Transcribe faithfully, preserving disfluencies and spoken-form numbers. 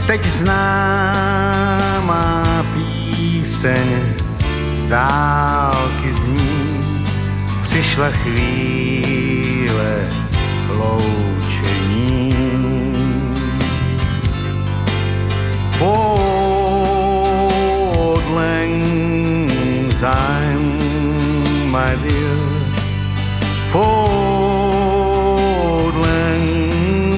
teď známá píseň z dálky zní, přišla chvíle loučení. Old lang syne, my dear, for